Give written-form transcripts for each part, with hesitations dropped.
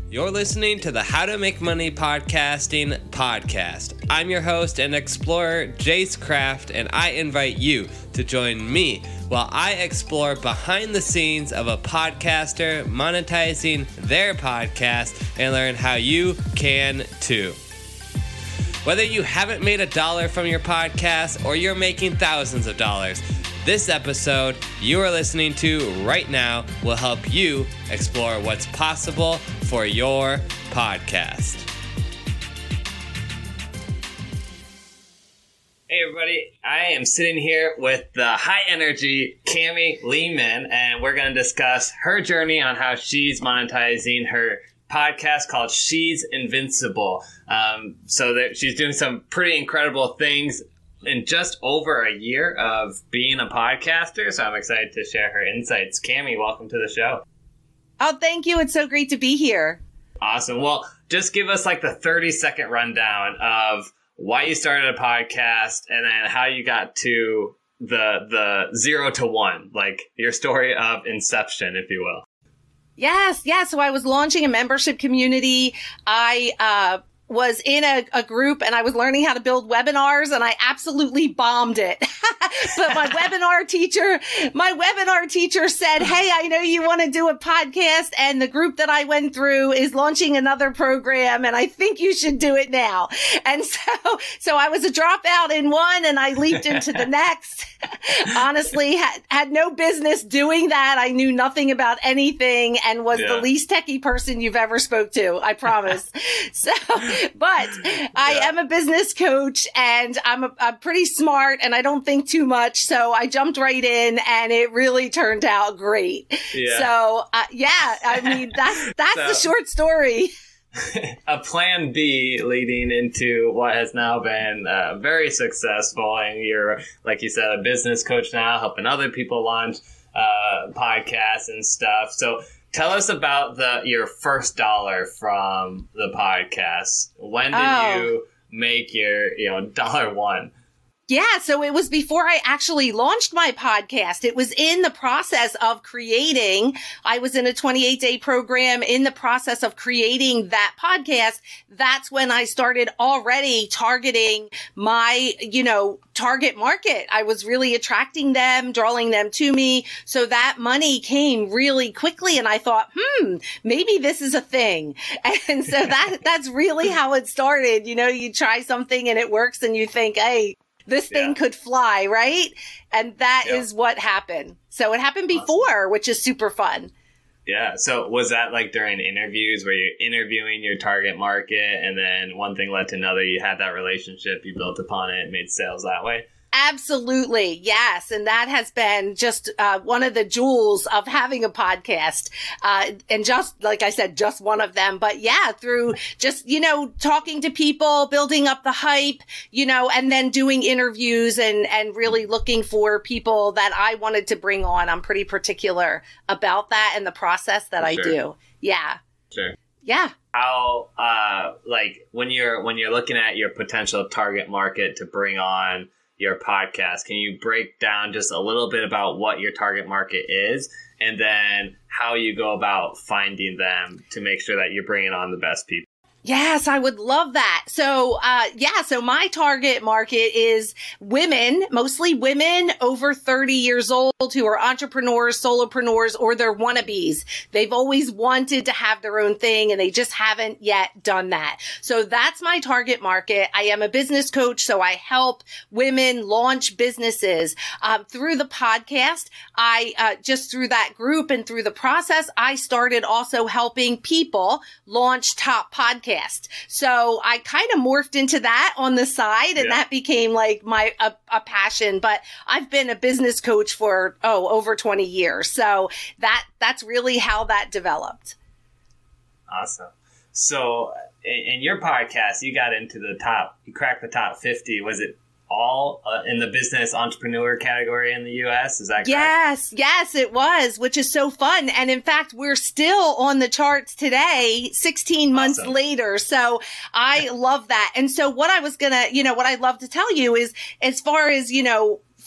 You're listening to the How to Make Money Podcasting podcast. I'm your host and explorer, Jace Craft, and I invite you to join me while I explore behind the scenes of a podcaster monetizing their podcast and learn how you can too. Whether you haven't made $1 from your podcast or you're making thousands of dollars, this episode you are listening to right now will help you explore what's possible for your podcast. Hey everybody, I am sitting here with the high energy Cami Lehman, and we're going to discuss her journey on how she's monetizing her podcast called She's Invincible. So that she's doing some pretty incredible things in just over a year of being a podcaster. So I'm excited to share her insights. Cami, welcome to the show. Oh, thank you. It's so great to be here. Awesome. Well, just give us like the 30-second rundown of why you started a podcast and then how you got to the 0 to 1, like your story of inception, if you will. Yes. So I was launching a membership community. I was in a group and I was learning how to build webinars and I absolutely bombed it. But my webinar teacher said, hey, I know you want to do a podcast and the group that I went through is launching another program and I think you should do it now. And so I was a dropout in one and I leaped into the next. Honestly, had no business doing that. I knew nothing about anything and was the least techie person you've ever spoke to. I promise. But I am a business coach and I'm pretty smart and I don't think too much. So I jumped right in and it really turned out great. Yeah. So, I mean, that's the short story. A plan B leading into what has now been very successful. And you're, like you said, a business coach now, helping other people launch podcasts and stuff. So tell us about your first dollar from the podcast. When did you make your $1? Yeah, so it was before I actually launched my podcast. It was in the process of creating. I was in a 28-day program in the process of creating that podcast. That's when I started already targeting my, target market. I was really attracting them, drawing them to me. So that money came really quickly. And I thought, maybe this is a thing. And so that's really how it started. You try something and it works and you think, hey, this thing could fly, right? And that is what happened. So it happened before, which is super fun. Yeah. So was that like during interviews where you're interviewing your target market and then one thing led to another, you had that relationship, you built upon it, made sales that way? Absolutely. Yes. And that has been just one of the jewels of having a podcast. And just like I said, just one of them. But yeah, through just, talking to people, building up the hype, and then doing interviews and really looking for people that I wanted to bring on. I'm pretty particular about that and the process that I do. Yeah. Sure. Yeah. How, when you're looking at your potential target market to bring on your podcast, can you break down just a little bit about what your target market is and then how you go about finding them to make sure that you're bringing on the best people? Yes, I would love that. So, so my target market is women, mostly women over 30 years old who are entrepreneurs, solopreneurs, or they're wannabes. They've always wanted to have their own thing and they just haven't yet done that. So that's my target market. I am a business coach, so I help women launch businesses. Through the podcast, just through that group and through the process, I started also helping people launch top podcasts. So I kind of morphed into that on the side and that became like my a passion. But I've been a business coach for, over 20 years. So that's really how that developed. Awesome. So in your podcast, you got into you cracked the top 50. Was it all in the business entrepreneur category in the U.S.? Is that correct? Yes, it was, which is so fun. And in fact, we're still on the charts today, 16 months later. So I love that. And so what I was what I'd love to tell you is, as far as,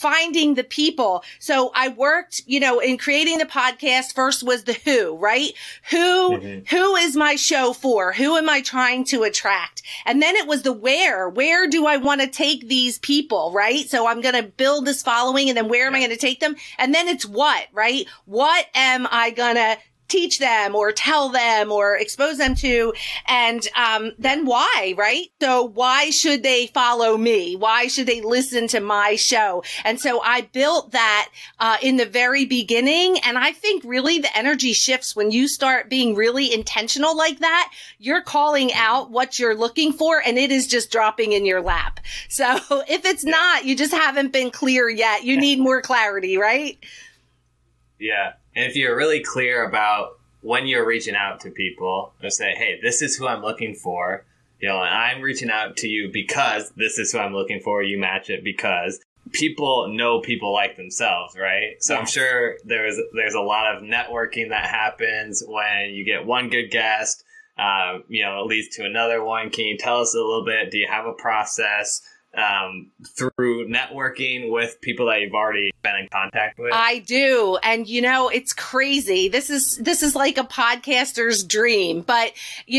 finding the people. So I worked, in creating the podcast. First was the who, right? Who is my show for? Who am I trying to attract? And then it was the where. Where do I want to take these people, right? So I'm going to build this following, and then where am I going to take them? And then it's what, right? What am I going to teach them or tell them or expose them to? And then why, right? So why should they follow me? Why should they listen to my show? And so I built that in the very beginning. And I think really the energy shifts when you start being really intentional like that. You're calling out what you're looking for, and it is just dropping in your lap. So if it's not, you just haven't been clear yet. You need more clarity, right? Yeah. And if you're really clear about when you're reaching out to people and say, hey, this is who I'm looking for, and I'm reaching out to you because this is who I'm looking for, you match it because people know people like themselves, right? So yes. I'm sure there's a lot of networking that happens when you get one good guest, it leads to another one. Can you tell us a little bit? Do you have a process through networking with people that you've already been in contact with? I do. And it's crazy. This is like a podcaster's dream. But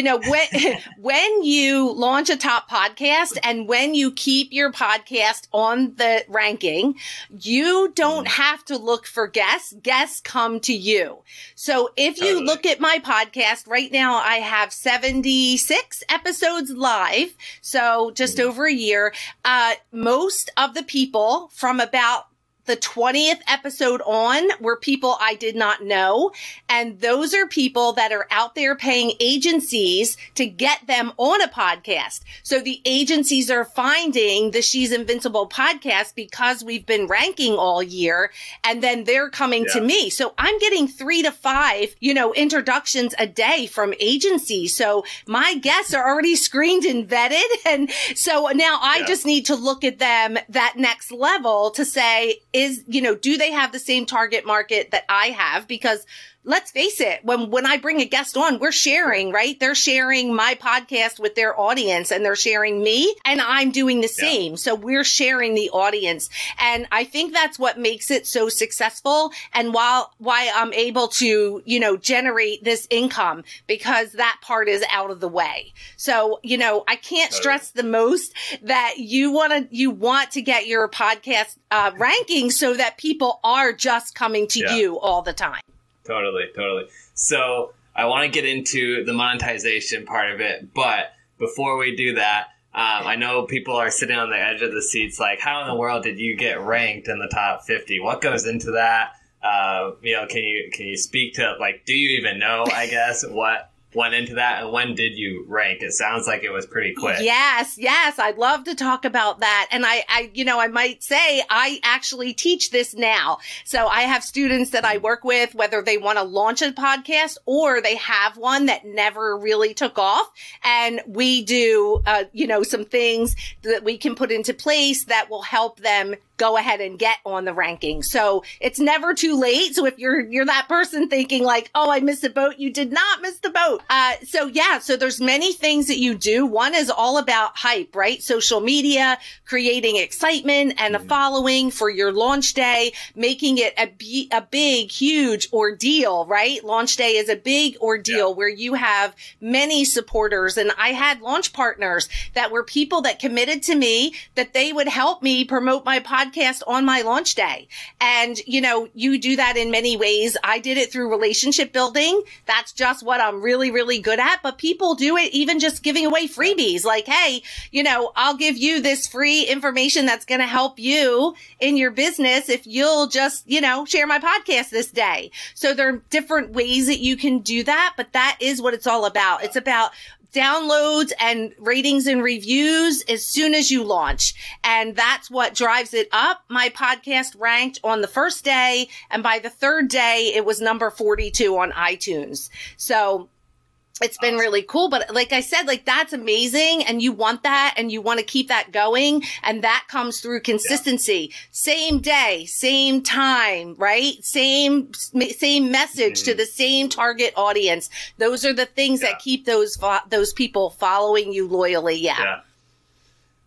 when you launch a top podcast and when you keep your podcast on the ranking, you don't have to look for guests. Guests come to you. So if you look at my podcast right now, I have 76 episodes live. So just over a year. Most of the people from about the 20th episode on were people I did not know. And those are people that are out there paying agencies to get them on a podcast. So the agencies are finding the She's Invincible podcast because we've been ranking all year. And then they're coming to me. So I'm getting 3 to 5, introductions a day from agencies. So my guests are already screened and vetted. And so now I just need to look at them that next level to say, do they have the same target market that I have? Because let's face it, when I bring a guest on, we're sharing, right? They're sharing my podcast with their audience and they're sharing me, and I'm doing the same. So we're sharing the audience. And I think that's what makes it so successful and why I'm able to, generate this income, because that part is out of the way. So, I can't stress the most that you want to get your podcast ranking so that people are just coming to you all the time. Totally. So I want to get into the monetization part of it, but before we do that, I know people are sitting on the edge of the seats like, how in the world did you get ranked in the top 50? What goes into that? Can you speak to, do you even know, I guess, what went into that, and when did you rank? It sounds like it was pretty quick. Yes. I'd love to talk about that. And I might say I actually teach this now. So I have students that I work with, whether they want to launch a podcast or they have one that never really took off. And we do, some things that we can put into place that will help them go ahead and get on the ranking. So it's never too late. So if you're that person thinking like, oh, I missed the boat, you did not miss the boat. So there's many things that you do. One is all about hype, right? Social media, creating excitement and a following for your launch day, making it a big, huge ordeal, right? Launch day is a big ordeal where you have many supporters. And I had launch partners that were people that committed to me that they would help me promote my podcast on my launch day. And, you do that in many ways. I did it through relationship building. That's just what I'm really, really good at. But people do it even just giving away freebies like, hey, I'll give you this free information that's going to help you in your business if you'll just, share my podcast this day. So there are different ways that you can do that, but that is what it's all about. It's about downloads and ratings and reviews as soon as you launch. And that's what drives it up. My podcast ranked on the first day, and by the third day, it was number 42 on iTunes. So it's been really cool. But like I said, that's amazing. And you want that and you want to keep that going. And that comes through consistency. Yeah. Same day, same time, right? Same message to the same target audience. Those are the things that keep those people following you loyally. Yeah.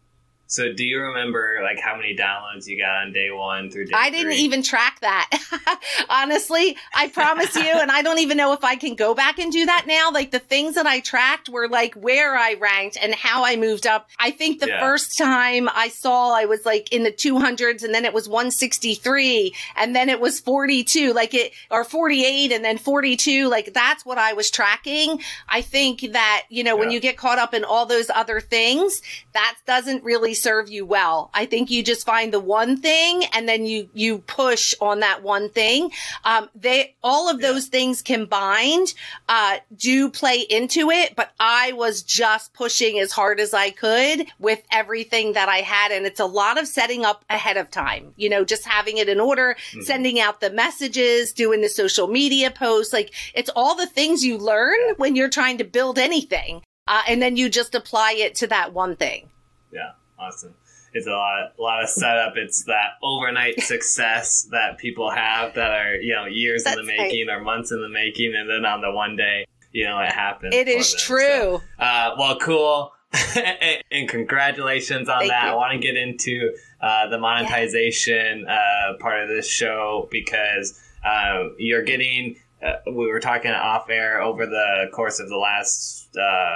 So do you remember like how many downloads you got on day 1 through day 3? I didn't even track that. Honestly, I promise you. And I don't even know if I can go back and do that now. Like the things that I tracked were like where I ranked and how I moved up. I think the first time I saw, I was like in the 200s, and then it was 163, and then it was 42, or 48, and then 42. Like that's what I was tracking. I think that, when you get caught up in all those other things, that doesn't really serve you well. I think you just find the one thing and then you push on that one thing. All of those things combined, do play into it, but I was just pushing as hard as I could with everything that I had. And it's a lot of setting up ahead of time, just having it in order, sending out the messages, doing the social media posts. Like it's all the things you learn when you're trying to build anything. And then you just apply it to that one thing. Yeah. Awesome. It's a lot of setup. It's that overnight success that people have that are, years in the making or months in the making. And then on the one day, it happens. It is true. So, well, cool. And congratulations on that. You. I want to get into the monetization part of this show because you're getting, we were talking off air over the course of the last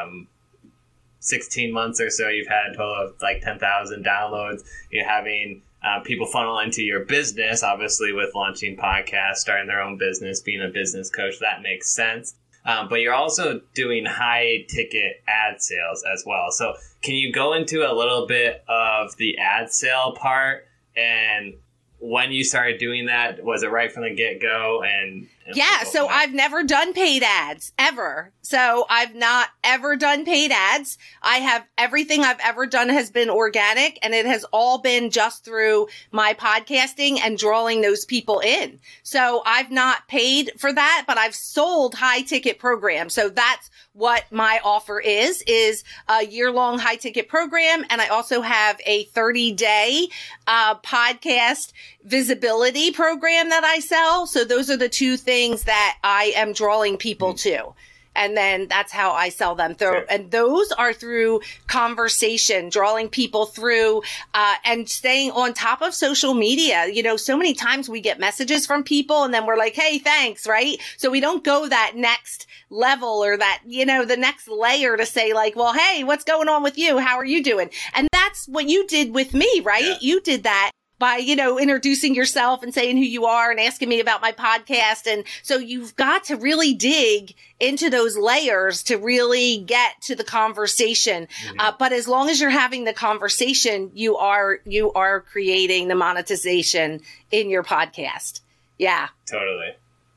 16 months or so, you've had a total of like 10,000 downloads. You're having people funnel into your business, obviously with launching podcasts, starting their own business, being a business coach. That makes sense. But you're also doing high ticket ad sales as well. So can you go into a little bit of the ad sale part and when you started doing that? Was it right from the get-go? So I've never done paid ads ever. So I've not ever done paid ads. Everything I've ever done has been organic, and it has all been just through my podcasting and drawing those people in. So I've not paid for that, but I've sold high ticket programs. So that's what my offer is a year-long high ticket program. And I also have a 30-day podcast visibility program that I sell. So those are the two things that I am drawing people to. And then that's how I sell them through. And those are through conversation, drawing people through, and staying on top of social media. So many times we get messages from people and then we're like, hey, thanks. Right. So we don't go that next level or that, the next layer to say like, well, hey, what's going on with you? How are you doing? And that's what you did with me, right? Yeah. You did that by, introducing yourself and saying who you are and asking me about my podcast. And so you've got to really dig into those layers to really get to the conversation. But as long as you're having the conversation, you are creating the monetization in your podcast. Yeah. Totally.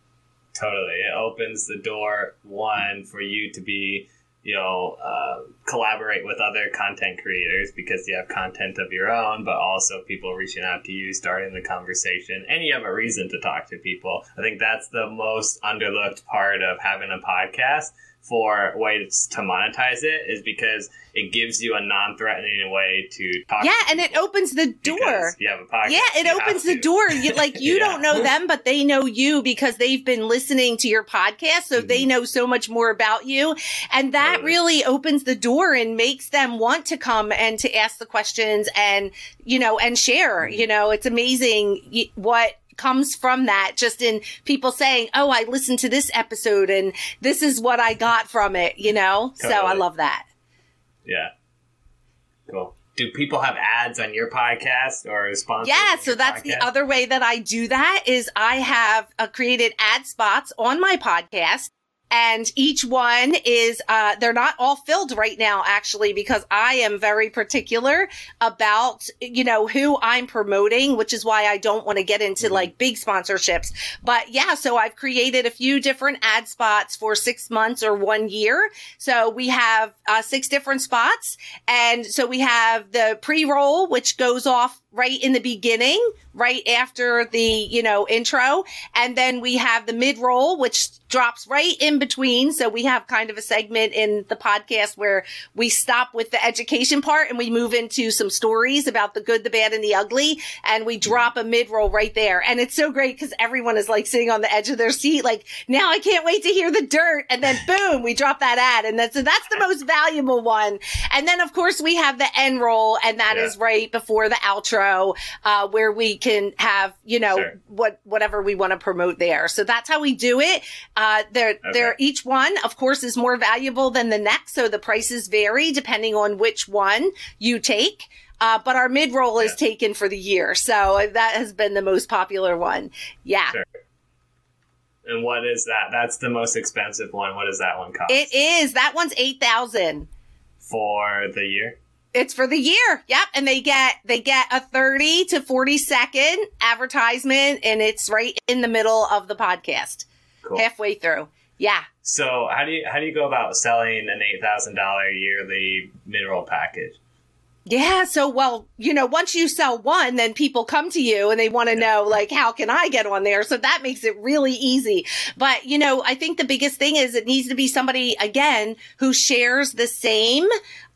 It opens the door, one, for you to be, collaborate with other content creators because you have content of your own, but also people reaching out to you, starting the conversation, and you have a reason to talk to people. I think that's the most underlooked part of having a podcast for ways to monetize it is because it gives you a non-threatening way to talk to people. And it opens the door. You have a podcast. Yeah, it opens the door. You don't know them, but they know you because they've been listening to your podcast, so they know so much more about you. And that really opens the door and makes them want to come and to ask the questions and, and share. It's amazing what comes from that, just in people saying, oh, I listened to this episode and this is what I got from it, Totally. So I love that. Yeah. Cool. Do people have ads on your podcast or sponsors? Yeah, so that's the other way that I do that is I have created ad spots on my podcast. And each one is, they're not all filled right now, actually, because I am very particular about, who I'm promoting, which is why I don't want to get into like big sponsorships. But yeah, so I've created a few different ad spots for 6 months or 1 year. So we have 6 different spots. And so we have the pre-roll, which goes off right in the beginning, right after the, intro. And then we have the mid-roll, which drops right in between. So we have kind of a segment in the podcast where we stop with the education part and we move into some stories about the good, the bad, and the ugly. And we drop a mid-roll right there. And it's so great because everyone is like sitting on the edge of their seat. Like, now I can't wait to hear the dirt. And then boom, we drop that ad. And that's the most valuable one. And then of course we have the end roll, and that is right before the outro, where we can have, whatever we want to promote there. So that's how we do it. They're each one, of course, is more valuable than the next. So the prices vary depending on which one you take. But our mid-roll is taken for the year. So that has been the most popular one. Yeah. Sure. And what is that? That's the most expensive one. What does that one cost? It is. That one's $8,000 for the year. It's for the year. Yep. And they get a 30 to 40 second advertisement, and it's right in the middle of the podcast. Cool. Halfway through. Yeah. So how do you go about selling an $8,000 yearly mid-roll package? Yeah. So, once you sell one, then people come to you and they want to know, like, how can I get on there? So that makes it really easy. But, I think the biggest thing is it needs to be somebody, again, who shares the same,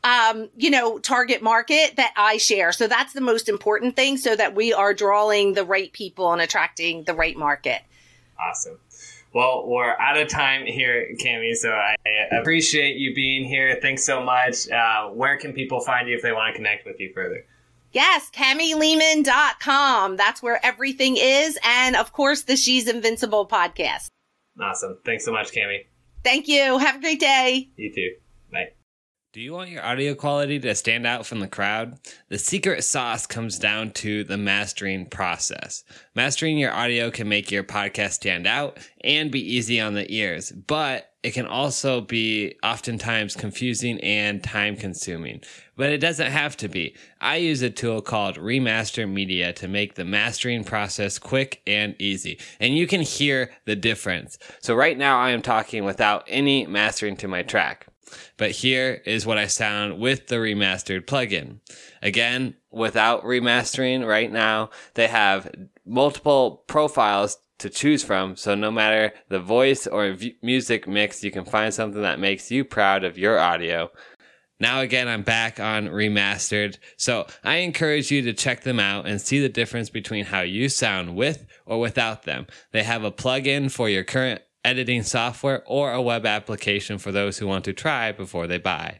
target market that I share. So that's the most important thing, so that we are drawing the right people and attracting the right market. Awesome. Well, we're out of time here, Cami, so I appreciate you being here. Thanks so much. Where can people find you if they want to connect with you further? Yes, CamiLehman.com. That's where everything is. And, of course, the She's Invincible podcast. Awesome. Thanks so much, Cami. Thank you. Have a great day. You too. Bye. Do you want your audio quality to stand out from the crowd? The secret sauce comes down to the mastering process. Mastering your audio can make your podcast stand out and be easy on the ears, but it can also be oftentimes confusing and time-consuming. But it doesn't have to be. I use a tool called Remaster Media to make the mastering process quick and easy. And you can hear the difference. So right now I am talking without any mastering to my track. But here is what I sound with the remastered plugin. Again, without remastering right now, they have multiple profiles to choose from. So no matter the voice or music mix, you can find something that makes you proud of your audio. Now again, I'm back on Remastered. So I encourage you to check them out and see the difference between how you sound with or without them. They have a plugin for your current editing software or a web application for those who want to try before they buy.